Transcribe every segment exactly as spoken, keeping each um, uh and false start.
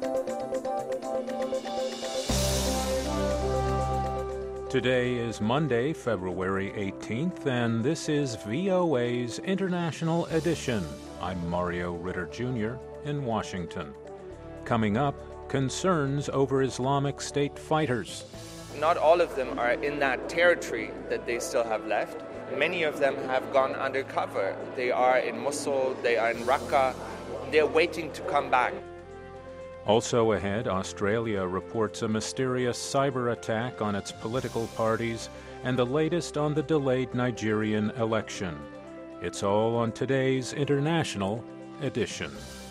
Today is Monday, February eighteenth, and this is V O A's International Edition. I'm Mario Ritter Junior in Washington. Coming up, concerns over Islamic State fighters. Not all of them are in that territory that they still have left. Many of them have gone undercover. They are in Mosul, they are in Raqqa. They're waiting to come back. Also ahead, Australia reports a mysterious cyber attack on its political parties and the latest on the delayed Nigerian election. It's all on today's International Edition.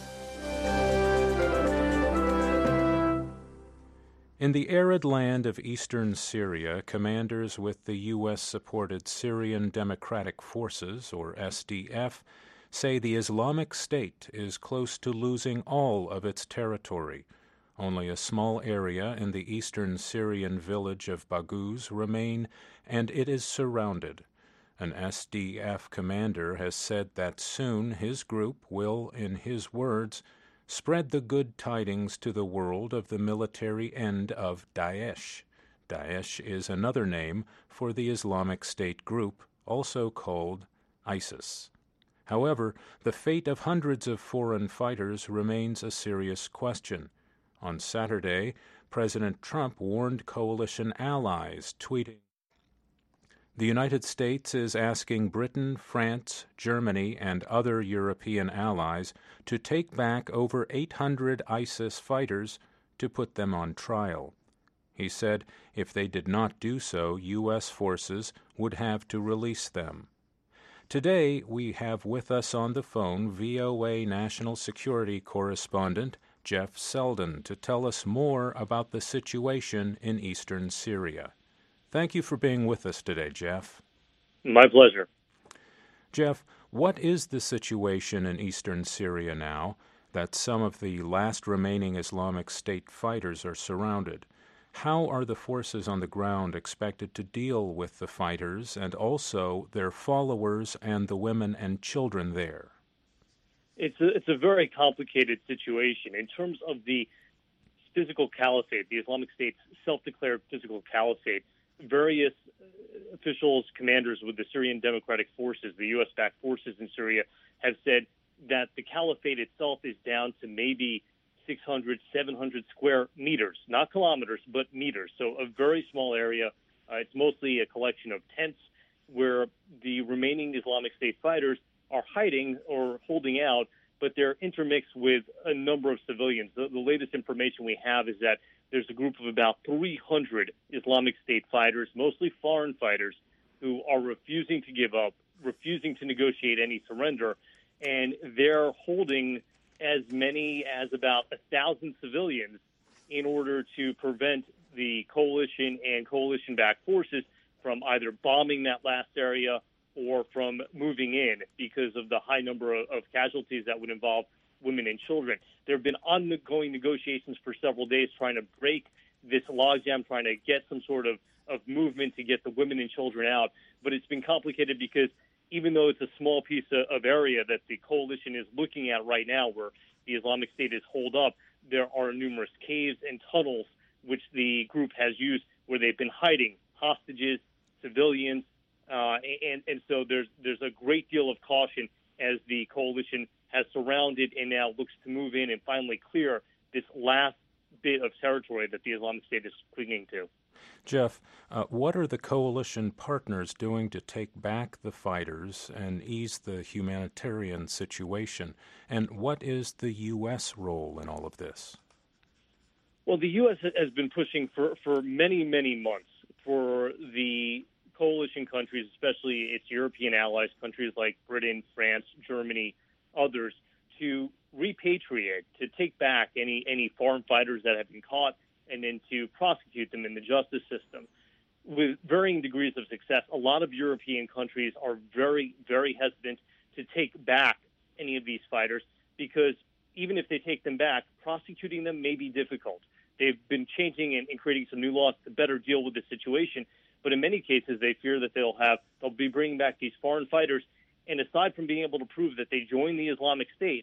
In the arid land of eastern Syria, commanders with the U S-supported Syrian Democratic Forces, or S D F, say the Islamic State is close to losing all of its territory. Only a small area in the eastern Syrian village of Baghouz remain, and it is surrounded. An S D F commander has said that soon his group will, in his words, spread the good tidings to the world of the military end of Daesh. Daesh is another name for the Islamic State group, also called ISIS. However, the fate of hundreds of foreign fighters remains a serious question. On Saturday, President Trump warned coalition allies, tweeting, "The United States is asking Britain, France, Germany, and other European allies to take back over eight hundred ISIS fighters to put them on trial." He said if they did not do so, U S forces would have to release them. Today, we have with us on the phone V O A National Security Correspondent Jeff Selden to tell us more about the situation in eastern Syria. Thank you for being with us today, Jeff. My pleasure. Jeff, what is the situation in eastern Syria now that some of the last remaining Islamic State fighters are surrounded? How are the forces on the ground expected to deal with the fighters and also their followers and the women and children there? It's a, it's a very complicated situation. In terms of the physical caliphate, the Islamic State's self-declared physical caliphate, various officials, commanders with the Syrian Democratic Forces, the U S-backed forces in Syria, have said that the caliphate itself is down to maybe six hundred, seven hundred square meters, not kilometers, but meters. So a very small area. Uh, it's mostly a collection of tents where the remaining Islamic State fighters are hiding or holding out, but they're intermixed with a number of civilians. The, the latest information we have is that there's a group of about three hundred Islamic State fighters, mostly foreign fighters, who are refusing to give up, refusing to negotiate any surrender, and they're holding as many as about a thousand civilians in order to prevent the coalition and coalition-backed forces from either bombing that last area or from moving in because of the high number of, of casualties that would involve women and children. There have been ongoing negotiations for several days trying to break this logjam, trying to get some sort of, of movement to get the women and children out. But it's been complicated because even though it's a small piece of, of area that the coalition is looking at right now where the Islamic State is holed up, there are numerous caves and tunnels which the group has used where they've been hiding hostages, civilians, uh, and, and so there's there's a great deal of caution as the coalition has surrounded and now looks to move in and finally clear this last bit of territory that the Islamic State is clinging to. Jeff, uh, what are the coalition partners doing to take back the fighters and ease the humanitarian situation? And what is the U S role in all of this? Well, the U S has been pushing for, for many, many months for the coalition countries, especially its European allies, countries like Britain, France, Germany, others, to repatriate, to take back any, any foreign fighters that have been caught and then to prosecute them in the justice system. With varying degrees of success, a lot of European countries are very, very hesitant to take back any of these fighters because even if they take them back, prosecuting them may be difficult. They've been changing and, and creating some new laws to better deal with the situation, but in many cases they fear that they'll have they'll be bringing back these foreign fighters, and aside from being able to prove that they joined the Islamic State,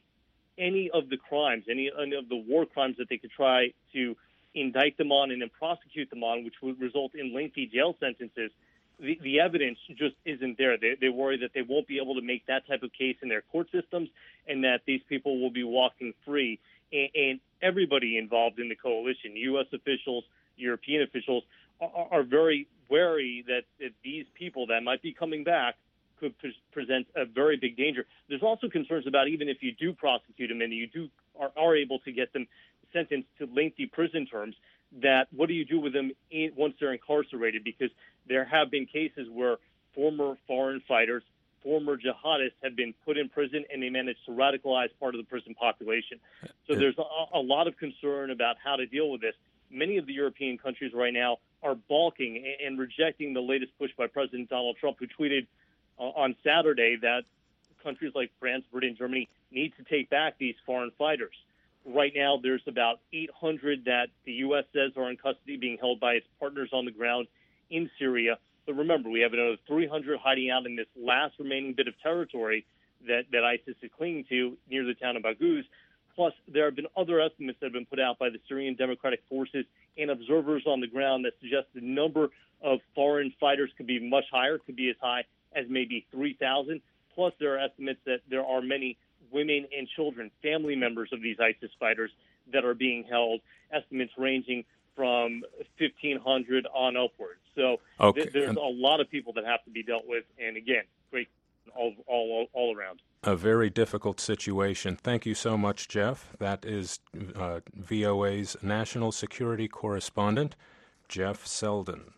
any of the crimes, any, any of the war crimes that they could try to indict them on and then prosecute them on, which would result in lengthy jail sentences, the, the evidence just isn't there. They, they worry that they won't be able to make that type of case in their court systems and that these people will be walking free. And, and everybody involved in the coalition, U S officials, European officials, are, are very wary that, that these people that might be coming back could pre- present a very big danger. There's also concerns about even if you do prosecute them and you do are, are able to get them sentenced to lengthy prison terms, that what do you do with them in, once they're incarcerated? Because there have been cases where former foreign fighters, former jihadists have been put in prison and they managed to radicalize part of the prison population. So there's a, a lot of concern about how to deal with this. Many of the European countries right now are balking and, and rejecting the latest push by President Donald Trump, who tweeted uh, on Saturday that countries like France, Britain, Germany need to take back these foreign fighters. Right now, there's about eight hundred that the U S says are in custody, being held by its partners on the ground in Syria. But remember, we have another three hundred hiding out in this last remaining bit of territory that, that ISIS is clinging to near the town of Baghouz. Plus, there have been other estimates that have been put out by the Syrian Democratic Forces and observers on the ground that suggest the number of foreign fighters could be much higher, could be as high as maybe three thousand. Plus, there are estimates that there are many women and children, family members of these ISIS fighters that are being held, estimates ranging from fifteen hundred on upwards. So okay. th- there's a lot of people that have to be dealt with, and again, great all, all, all around. A very difficult situation. Thank you so much, Jeff. That is uh, V O A's national security correspondent, Jeff Selden.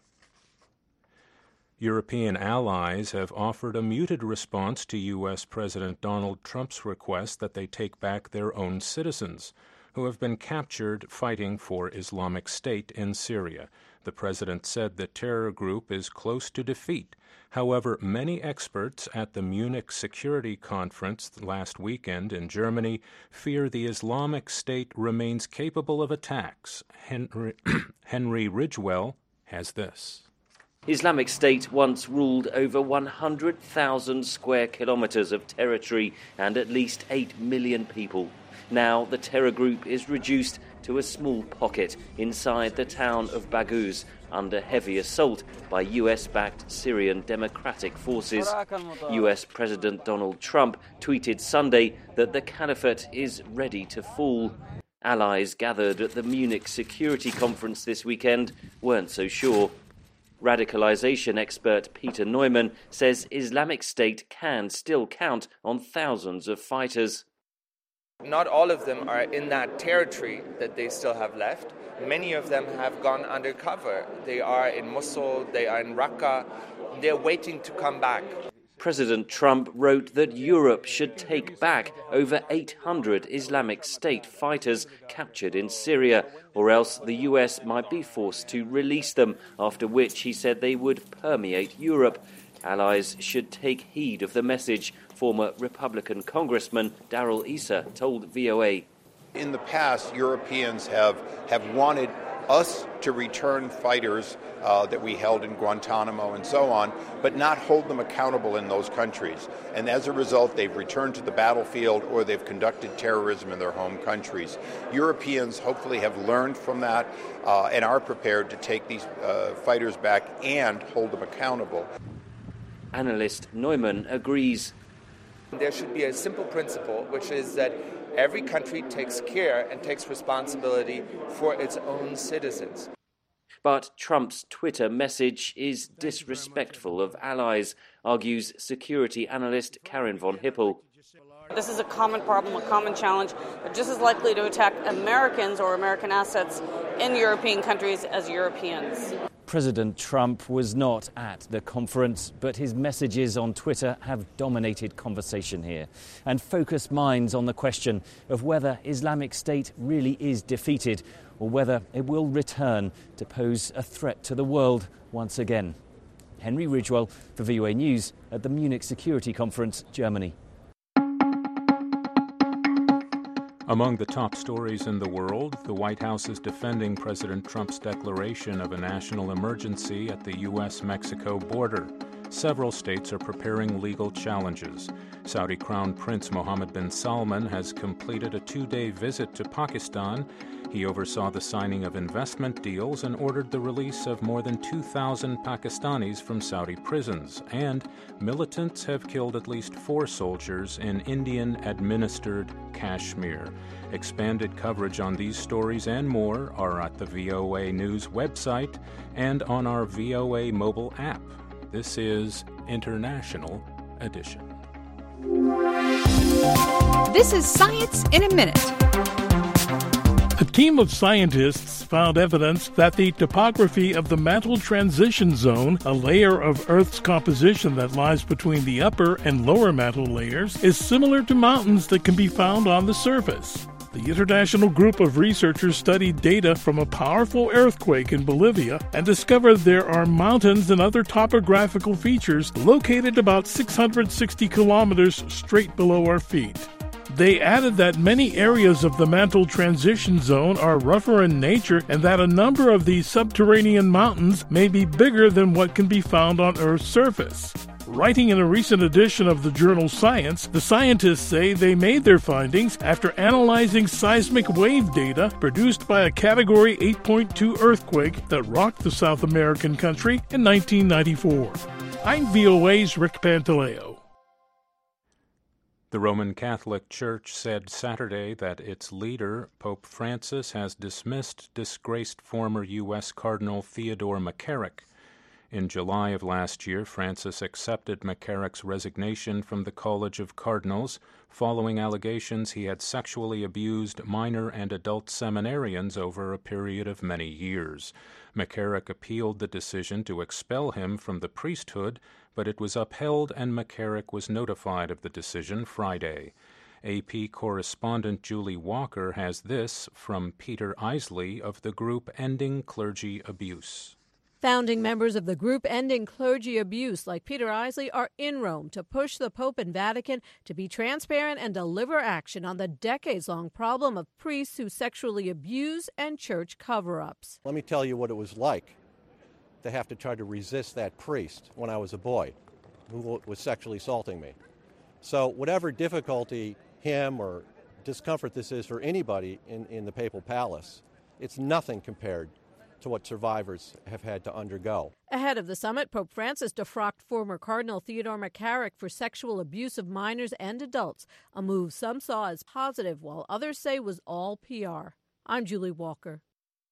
European allies have offered a muted response to U S. President Donald Trump's request that they take back their own citizens who have been captured fighting for Islamic State in Syria. The president said the terror group is close to defeat. However, many experts at the Munich Security Conference last weekend in Germany fear the Islamic State remains capable of attacks. Henry, Henry Ridgwell has this. Islamic State once ruled over one hundred thousand square kilometres of territory and at least eight million people. Now the terror group is reduced to a small pocket inside the town of Baghouz under heavy assault by U S-backed Syrian Democratic Forces. U S President Donald Trump tweeted Sunday that the caliphate is ready to fall. Allies gathered at the Munich Security Conference this weekend weren't so sure. Radicalization expert Peter Neumann says Islamic State can still count on thousands of fighters. Not all of them are in that territory that they still have left. Many of them have gone undercover. They are in Mosul, they are in Raqqa. They're waiting to come back. President Trump wrote that Europe should take back over eight hundred Islamic State fighters captured in Syria, or else the U S might be forced to release them, after which he said they would permeate Europe. Allies should take heed of the message, former Republican Congressman Darrell Issa told V O A. In the past, Europeans have, have wanted us to return fighters uh, that we held in Guantanamo and so on, but not hold them accountable in those countries. And as a result, they've returned to the battlefield or they've conducted terrorism in their home countries. Europeans hopefully have learned from that uh, and are prepared to take these uh, fighters back and hold them accountable. Analyst Neumann agrees. There should be a simple principle, which is that every country takes care and takes responsibility for its own citizens. But Trump's Twitter message is disrespectful of allies, argues security analyst Karen von Hippel. This is a common problem, a common challenge, but just as likely to attack Americans or American assets in European countries as Europeans. President Trump was not at the conference, but his messages on Twitter have dominated conversation here and focused minds on the question of whether Islamic State really is defeated or whether it will return to pose a threat to the world once again. Henry Ridgwell for V O A News at the Munich Security Conference, Germany. Among the top stories in the world, the White House is defending President Trump's declaration of a national emergency at the U S Mexico border. several states are preparing legal challenges. Saudi Crown Prince Mohammed bin Salman has completed a two-day visit to Pakistan. He oversaw the signing of investment deals and ordered the release of more than two thousand Pakistanis from Saudi prisons. And militants have killed at least four soldiers in Indian-administered Kashmir. Expanded coverage on these stories and more are at the V O A News website and on our V O A mobile app. This is International Edition. This is Science in a Minute. A team of scientists found evidence that the topography of the mantle transition zone, a layer of Earth's composition that lies between the upper and lower mantle layers, is similar to mountains that can be found on the surface. The international group of researchers studied data from a powerful earthquake in Bolivia and discovered there are mountains and other topographical features located about six hundred sixty kilometers straight below our feet. They added that many areas of the mantle transition zone are rougher in nature and that a number of these subterranean mountains may be bigger than what can be found on Earth's surface. Writing in a recent edition of the journal Science, the scientists say they made their findings after analyzing seismic wave data produced by a Category eight point two earthquake that rocked the South American country in nineteen ninety-four. I'm V O A's Rick Pantaleo. The Roman Catholic Church said Saturday that its leader, Pope Francis, has dismissed disgraced former U S Cardinal Theodore McCarrick. In July of last year, Francis accepted McCarrick's resignation from the College of Cardinals following allegations he had sexually abused minor and adult seminarians over a period of many years. McCarrick appealed the decision to expel him from the priesthood, but it was upheld and McCarrick was notified of the decision Friday. A P correspondent Julie Walker has this from Peter Isley of the group Ending Clergy Abuse. Founding members of the group Ending Clergy Abuse, like Peter Isley, are in Rome to push the Pope and Vatican to be transparent and deliver action on the decades-long problem of priests who sexually abuse and church cover-ups. Let me tell you what it was like to have to try to resist that priest when I was a boy who was sexually assaulting me. So whatever difficulty, him, or discomfort this is for anybody in, in the papal palace, it's nothing compared to what survivors have had to undergo. Ahead of the summit, Pope Francis defrocked former Cardinal Theodore McCarrick for sexual abuse of minors and adults, a move some saw as positive while others say was all P R. I'm Julie Walker.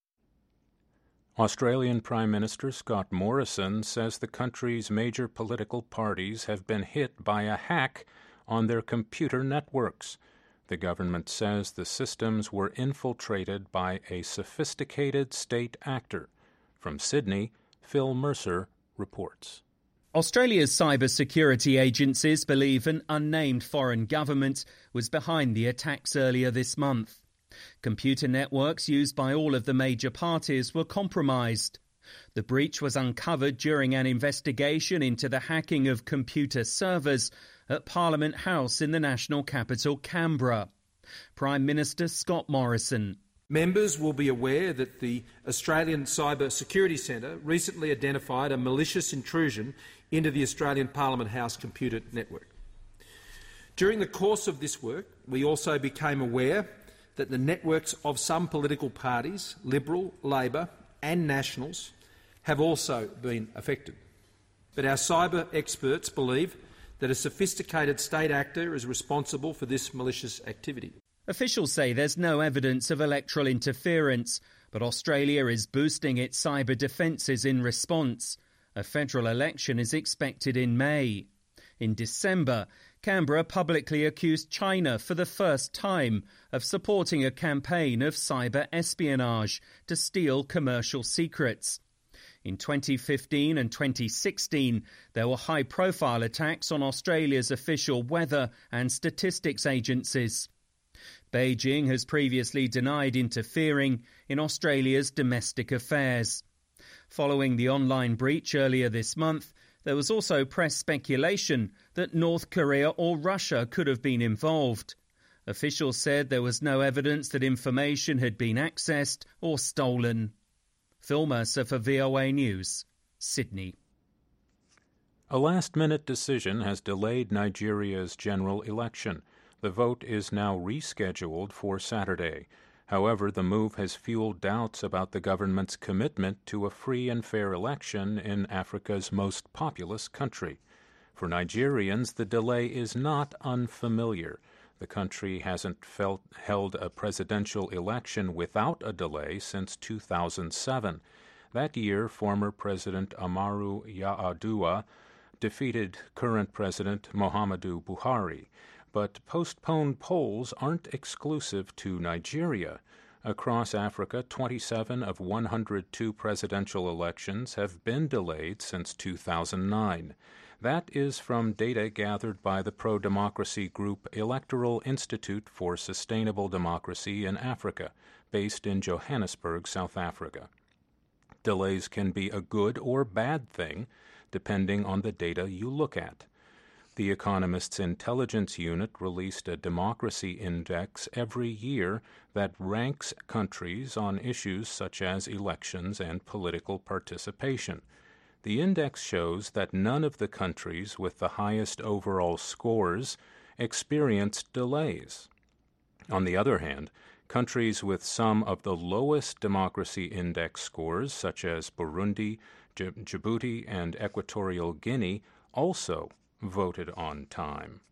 Australian Prime Minister Scott Morrison says the country's major political parties have been hit by a hack on their computer networks. The government says the systems were infiltrated by a sophisticated state actor. From Sydney, Phil Mercer reports. Australia's cybersecurity agencies believe an unnamed foreign government was behind the attacks earlier this month. Computer networks used by all of the major parties were compromised. The breach was uncovered during an investigation into the hacking of computer servers at Parliament House in the national capital, Canberra. Prime Minister Scott Morrison. Members will be aware that the Australian Cyber Security Centre recently identified a malicious intrusion into the Australian Parliament House computer network. During the course of this work, we also became aware that the networks of some political parties, Liberal, Labor and Nationals, have also been affected. But our cyber experts believe that a sophisticated state actor is responsible for this malicious activity. Officials say there's no evidence of electoral interference, but Australia is boosting its cyber defences in response. A federal election is expected in May. In December, Canberra publicly accused China for the first time of supporting a campaign of cyber espionage to steal commercial secrets. In twenty fifteen and twenty sixteen, there were high-profile attacks on Australia's official weather and statistics agencies. Beijing has previously denied interfering in Australia's domestic affairs. Following the online breach earlier this month, there was also press speculation that North Korea or Russia could have been involved. Officials said there was no evidence that information had been accessed or stolen. Phil Mercer for V O A News, Sydney. A last-minute decision has delayed Nigeria's general election. The vote is now rescheduled for Saturday. However, the move has fueled doubts about the government's commitment to a free and fair election in Africa's most populous country. For Nigerians, the delay is not unfamiliar. The country hasn't felt, held a presidential election without a delay since two thousand seven. That year, former President Umaru Yar'Adua defeated current President Muhammadu Buhari. But postponed polls aren't exclusive to Nigeria. Across Africa, twenty-seven of one hundred two presidential elections have been delayed since two thousand nine. That is from data gathered by the pro-democracy group Electoral Institute for Sustainable Democracy in Africa, based in Johannesburg, South Africa. Delays can be a good or bad thing, depending on the data you look at. The Economist's Intelligence Unit released a democracy index every year that ranks countries on issues such as elections and political participation. The index shows that none of the countries with the highest overall scores experienced delays. On the other hand, countries with some of the lowest democracy index scores, such as Burundi, Djibouti, and Equatorial Guinea, also voted on time.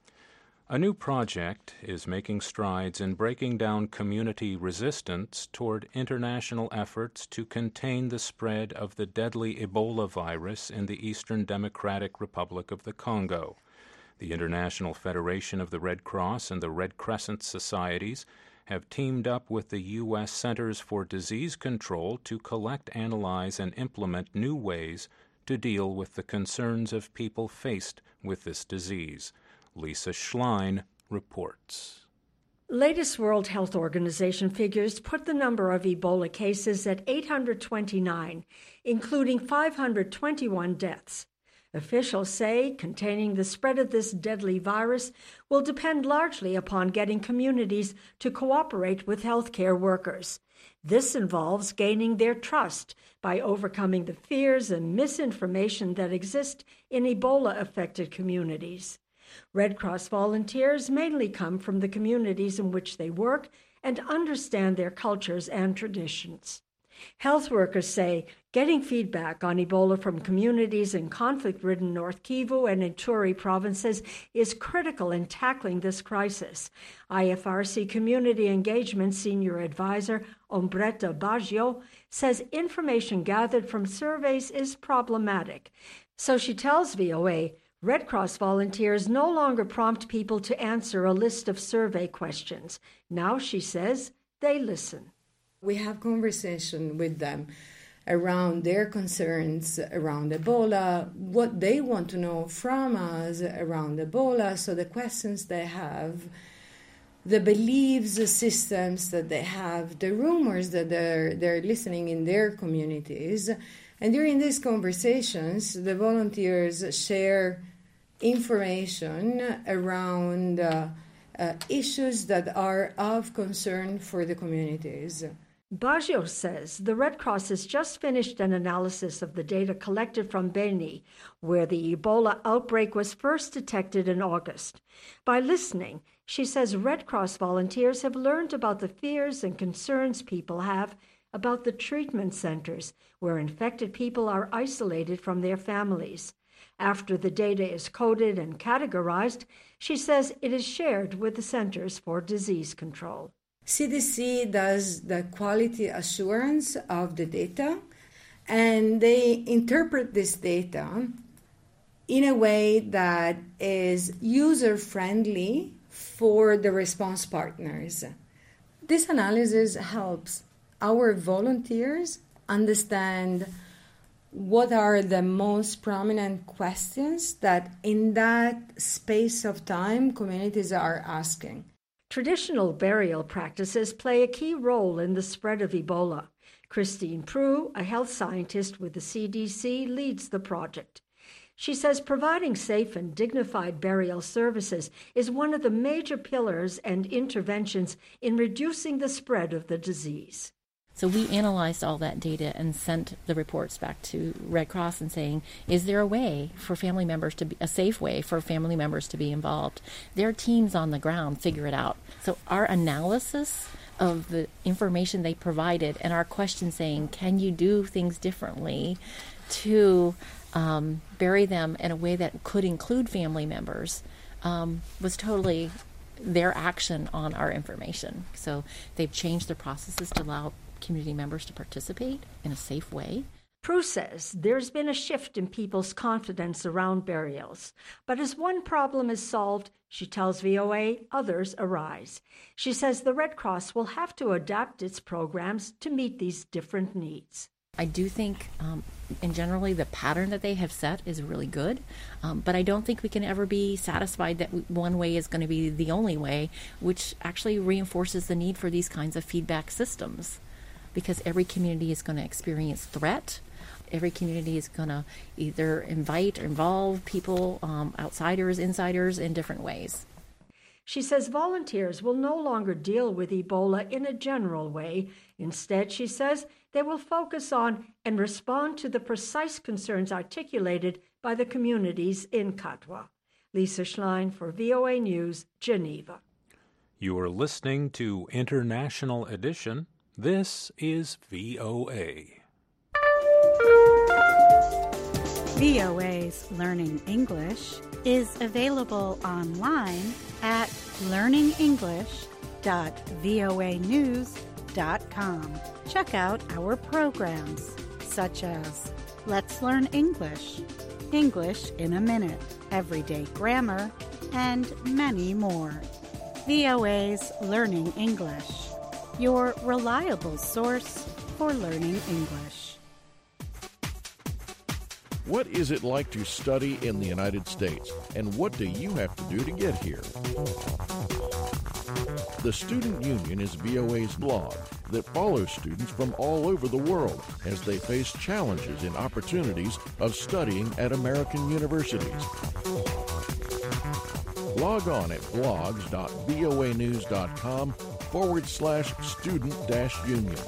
A new project is making strides in breaking down community resistance toward international efforts to contain the spread of the deadly Ebola virus in the Eastern Democratic Republic of the Congo. The International Federation of the Red Cross and the Red Crescent Societies have teamed up with the U S Centers for Disease Control to collect, analyze, and implement new ways to deal with the concerns of people faced with this disease. Lisa Schlein reports. Latest World Health Organization figures put the number of Ebola cases at eight hundred twenty-nine, including five hundred twenty-one deaths. Officials say containing the spread of this deadly virus will depend largely upon getting communities to cooperate with healthcare workers. This involves gaining their trust by overcoming the fears and misinformation that exist in Ebola-affected communities. Red Cross volunteers mainly come from the communities in which they work and understand their cultures and traditions. Health workers say getting feedback on Ebola from communities in conflict-ridden North Kivu and Ituri provinces is critical in tackling this crisis. I F R C Community Engagement Senior Advisor Ombretta Baggio says information gathered from surveys is problematic. So she tells V O A Red Cross volunteers no longer prompt people to answer a list of survey questions. Now, she says, they listen. We have conversation with them around their concerns around Ebola, what they want to know from us around Ebola, so the questions they have, the beliefs, the systems that they have, the rumors that they're, they're listening in their communities. And during these conversations, the volunteers share information around uh, uh, issues that are of concern for the communities. Baggio says the Red Cross has just finished an analysis of the data collected from Beni, where the Ebola outbreak was first detected in August. By listening, she says Red Cross volunteers have learned about the fears and concerns people have about the treatment centers, where infected people are isolated from their families. After the data is coded and categorized, she says it is shared with the Centers for Disease Control. C D C does the quality assurance of the data, and they interpret this data in a way that is user-friendly for the response partners. This analysis helps our volunteers understand what are the most prominent questions that in that space of time communities are asking. Traditional burial practices play a key role in the spread of Ebola. Christine Prue, a health scientist with the C D C, leads the project. She says providing safe and dignified burial services is one of the major pillars and interventions in reducing the spread of the disease. So we analyzed all that data and sent the reports back to Red Cross and saying, is there a way for family members to be, a safe way for family members to be involved? Their teams on the ground figure it out. So our analysis of the information they provided and our question saying, can you do things differently to um, bury them in a way that could include family members, um, was totally their action on our information. So they've changed their processes to allow community members to participate in a safe way. Prue says there's been a shift in people's confidence around burials. But as one problem is solved, she tells V O A, others arise. She says the Red Cross will have to adapt its programs to meet these different needs. I do think, um, in generally, the pattern that they have set is really good, um, but I don't think we can ever be satisfied that one way is going to be the only way, which actually reinforces the need for these kinds of feedback systems, because every community is going to experience threat. Every community is going to either invite or involve people, um, outsiders, insiders, in different ways. She says volunteers will no longer deal with Ebola in a general way. Instead, she says, they will focus on and respond to the precise concerns articulated by the communities in Katwa. Lisa Schlein for V O A News, Geneva. You are listening to International Edition. This is V O A. V O A's Learning English is available online at learning english dot voa news dot com. Check out our programs such as Let's Learn English, English in a Minute, Everyday Grammar, and many more. V O A's Learning English, your reliable source for learning English. What is it like to study in the United States, and what do you have to do to get here? The Student Union is V O A's blog that follows students from all over the world as they face challenges and opportunities of studying at American universities. Log on at blogs dot voa news dot com forward slash student dash union.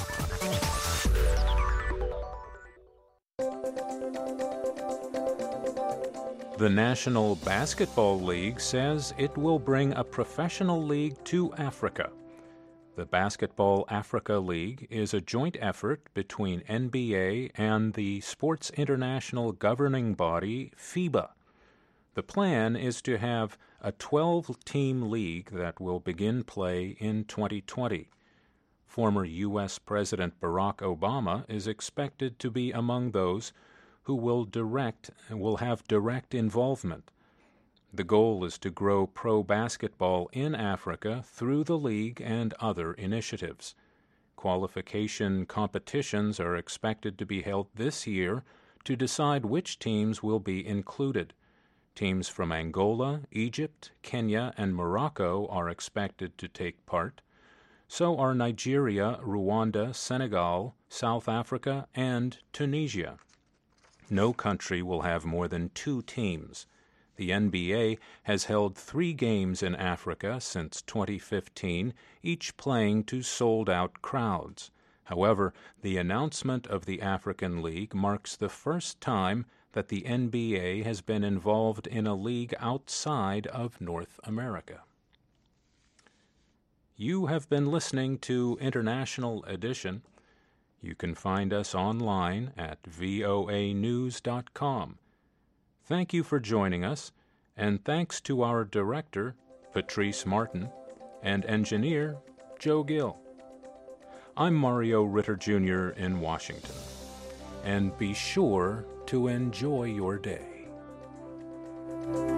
The National Basketball League says it will bring a professional league to Africa. The Basketball Africa League is a joint effort between N B A and the Sports International governing body, FIBA. The plan is to have a twelve-team league that will begin play in twenty twenty. Former U S President Barack Obama is expected to be among those who will direct will have direct involvement. The goal is to grow pro basketball in Africa through the league and other initiatives. Qualification competitions are expected to be held this year to decide which teams will be included. Teams from Angola, Egypt, Kenya, and Morocco are expected to take part. So are Nigeria, Rwanda, Senegal, South Africa, and Tunisia. No country will have more than two teams. The N B A has held three games in Africa since twenty fifteen, each playing to sold-out crowds. However, the announcement of the African League marks the first time that the N B A has been involved in a league outside of North America. You have been listening to International Edition. You can find us online at voa news dot com. Thank you for joining us, and thanks to our director, Patrice Martin, and engineer, Joe Gill. I'm Mario Ritter Junior in Washington, and be sure to enjoy your day.